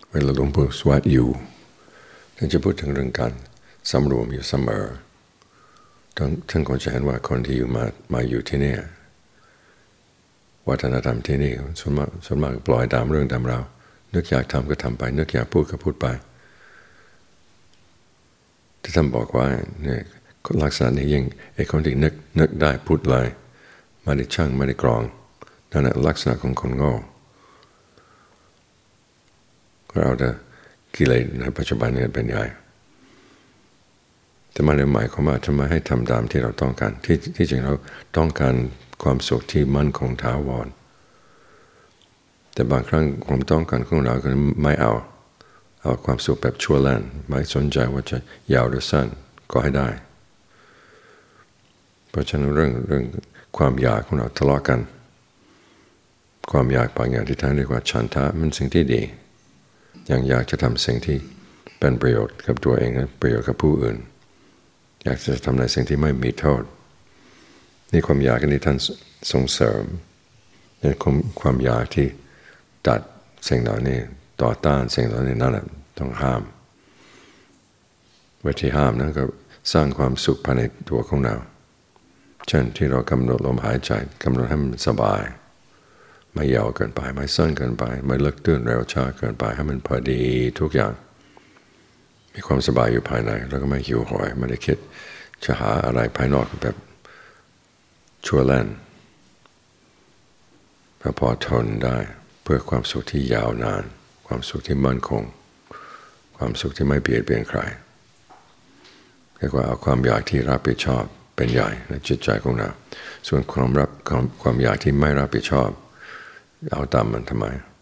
เวลาหลวงปู่สวดอยู่ท่านจะพูดถึงเรื่องการสำรวมอยู่เสมอท่านคงจะเห็นว่าคนที่อยู่มาอยู่ที่นี่วัฒนธรรมที่นี่ส่วนมากปล่อยตามเรื่องตามราวนึกอยากทำก็ทำไปนึกอยากพูดก็พูดไปที่ท่านบอกว่าเนี่ยลักษณะนี้ยิ่งไอ้คนที่นึกได้พูดเลยไม่ได้ชั่งไม่ได้กรองนั่นแหละลักษณะของคนโง่เราจะกิเลสในปัจจุบันนี้เป็นใหญ่แต่มันหมายความว่าทำไมให้ทำตามที่เราต้องการที่จริงเราต้องการความสุขที่มั่นคงถาวรแต่บางครั้งความต้องการของเราก็ไม่เอาความสุขแบบชั่วแล่นไม่สนใจว่าจะยาวหรือสั้นก็ให้ได้เพราะฉะนั้นเรื่องความอยากของเราทะเลาะกันความอยากบางอย่างที่ท่านเรียกว่าฉันทะมันสิ่งที่ดียังอยากจะทำสิ่งที่เป็นประโยชน์กับตัวเองและประโยชน์กับผู้อื่นอยากจะทำในสิ่งที่ไม่มีโทษนี่ความอยากที่ท่านส่งเสริมนี่ความอยากที่ตัดสิ่งเหล่านี้ต่อต้านสิ่งเหล่านี้นั่นแหละต้องห้ามวิธีห้ามนั้นก็สร้างความสุขภายในตัวของเราเช่นที่เรากำหนดลมหายใจกำหนดให้มันสบายไม่ยาวเกินไปไม่สั้นเกินไปไม่ลึกตื้นเร็วช้าเกินไปให้มันพอดีทุกอย่างมีความสบายอยู่ภายในแล้วก็ไม่หิวโหยไม่ได้คิดจะหาอะไรภายนอกแบบชั่วแล่นพอทนได้เพื่อความสุขที่ยาวนานความสุขที่มั่นคงความสุขที่ไม่เบียดเบียนใครเรียกว่าเอาความอยากที่รับผิดชอบเป็นใหญ่ในจิตใจของเราส่วนความอยากที่ไม่รับผิดชอบเอาตามมันทำไม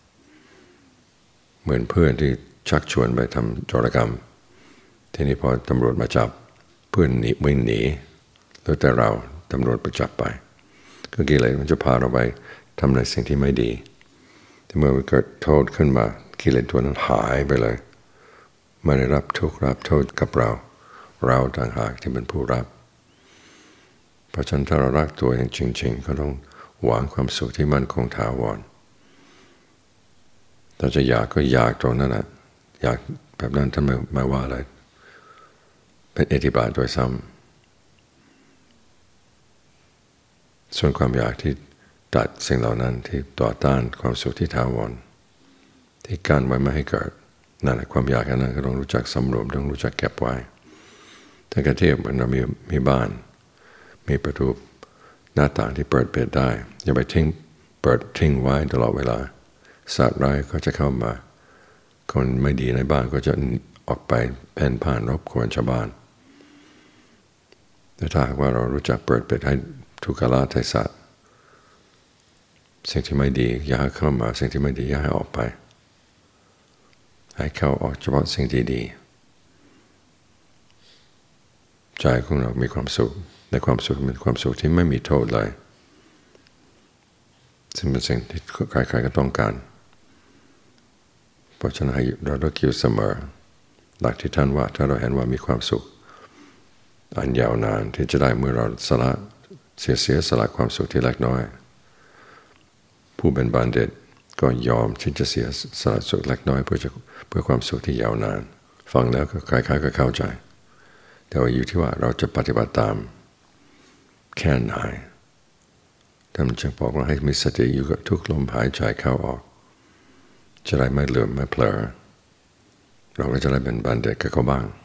เหมือนเพื่อนที่ชักชวนไปทำโจรกรรมทีนี้พอตำรวจมาจับเพื่อนวิ่งหนีแล้วแต่เราตำรวจไปจับไปก็กิเลสมันจะพาเราไปทำในสิ่งที่ไม่ดีแต่เมื่อเกิดโทษขึ้นมากิเลสตัวนั้นหายไปเลยไม่ได้รับทุกข์รับโทษกับเราต่างหากที่เป็นผู้รับเพราะฉะนั้นถ้าเรารักตัวเองจริงๆก็ต้องหวังความสุขที่มั่นคงถาวรถ้าจะอยากก็อยากตรงนั้นแหละอยากแบบนั้นท่านไม่ว่าอะไรเป็นอธิบายโดยซ้ำส่วนความอยากที่ตัดสิ่งเหล่านั้นที่ต่อต้านความสุขที่ถาวรที่กั้นไว้ไม่ให้เกิดนั่นแหละความอยากนั้นก็ต้องรู้จักสำรวมต้องรู้จักเก็บไว้ถ้ากระเทียบเหมือนเรามีบ้านมีประตูหน้าต่างที่เปิดปิดได้อย่าไปเปิดทิ้งไว้ตลอดเวลาสัตว์ร้ายก็จะเข้ามาคนไม่ดีในบ้านก็จะออกไปเพ่นพ่านรบกวนชาวบ้านแต่ถ้าหากว่าเรารู้จักเปิดปิดให้ทุกขลาเทศะสิ่งที่ไม่ดีอย่าให้เข้ามาสิ่งที่ไม่ดีอย่าให้ออกไปให้เข้าออกเฉพาะสิ่งที่ดีใจของเรามีความสุขในความสุขเป็นความสุขที่ไม่มีโทษเลยซึ่งเป็นสิ่งที่ใครๆก็ต้องการเพราะฉะนั้นให้เราต้องคิดเสมอหลักที่ท่านว่าถ้าเราเห็นว่ามีความสุขอันยาวนานที่จะได้เมื่อเราเสียสละความสุขที่เล็กน้อยผู้เป็นบัณฑิตก็ยอมที่จะเสียสละสุขเล็กน้อยเพื่อความสุขที่ยาวนานฟังแล้วก็ใครๆก็เข้าใจแต่ว่าอยู่ที่ว่าเราจะปฏิบัติตามแค่ไหนท่านจึงบอกว่าให้มีสติอยู่กับทุกลมหายใจเข้าออกจะได้ไม่ลืมไม่เผลอเราก็จะได้เป็นบัณฑิตกับเขาบ้าง